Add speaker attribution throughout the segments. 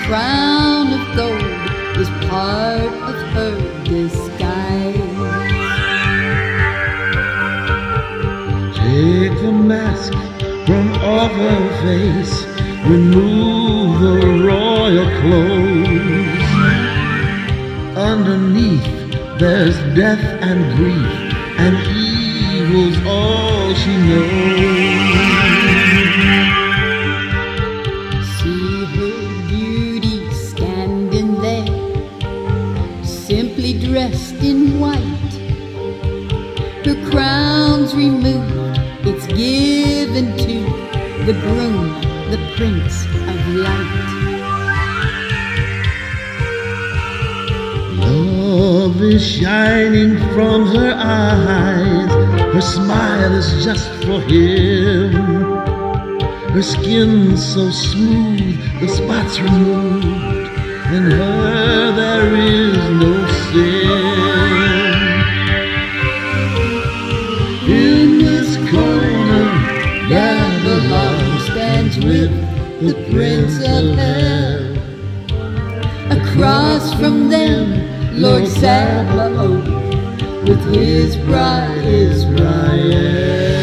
Speaker 1: crown of gold is part of her disguise.
Speaker 2: Take the mask from off her face, remove the royal clothes. Underneath there's death and grief, and evil's all she knows.
Speaker 1: See her beauty standing there, simply dressed in white. Her crown's removed, it's given to the groom, the Prince of Light.
Speaker 2: Love is shining from her eyes, her smile is just for him. Her skin's so smooth, the spots removed, in her there is no sin. In this corner, Babylon stands with the Prince of Hell.
Speaker 1: Across from them, Lord Sabaoth with his bride Israel.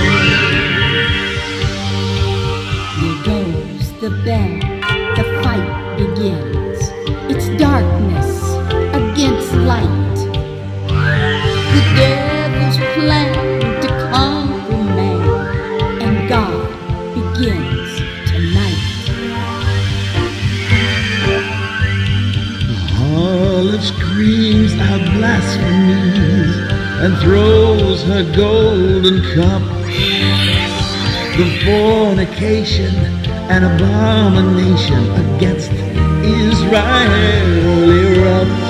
Speaker 1: Here goes the bell, the fight begins. It's darkness against light. The devil's plan to conquer man, and God begins tonight.
Speaker 2: Harlot screams out blasphemies and throws her golden cup. The fornication and abomination against Israel erupts.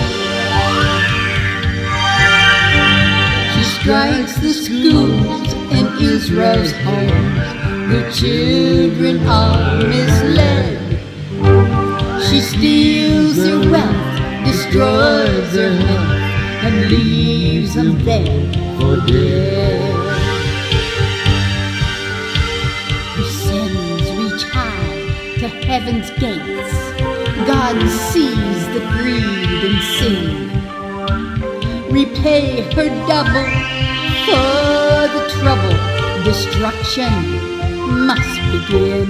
Speaker 1: She strikes the schools in Israel's homes. The children are misled. She steals their wealth, destroys their health, and leaves them there for dead. Her sins reach high to heaven's gates. God sees the greed and sin. Repay her double for the trouble. Destruction must begin.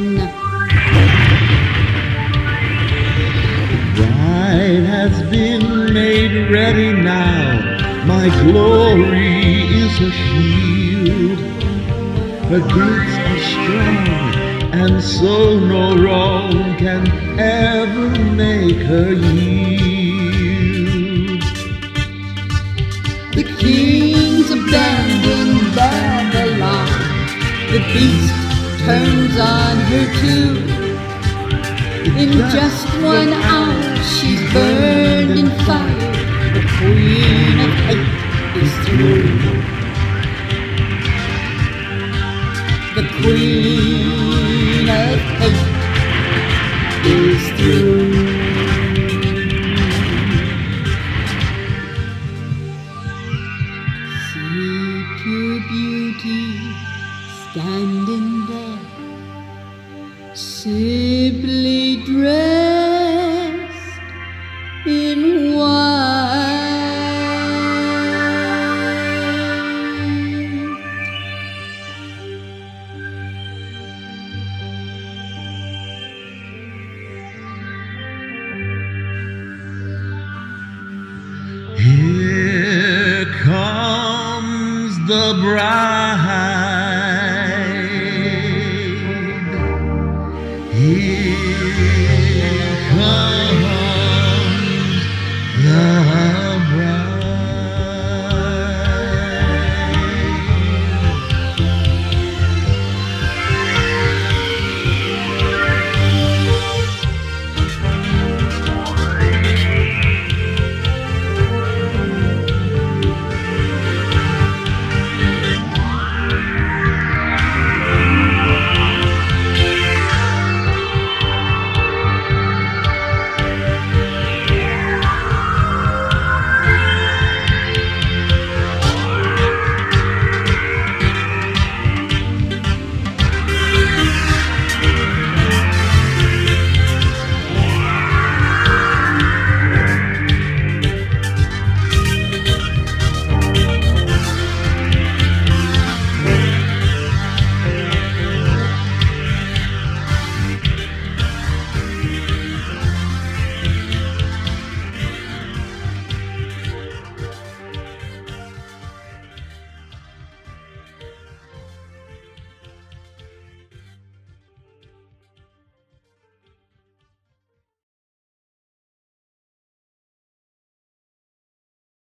Speaker 2: Bride has been made ready now. My glory is her shield. Her gates are strong, and so no wrong can ever make her yield.
Speaker 1: The kings abandon Babylon. The beast turns on her too. In just 1 hour she's burned in fire. The queen of hate is through. The queen of hate is through. See pure beauty standing there, simply dressed in white.
Speaker 2: Here comes the bride.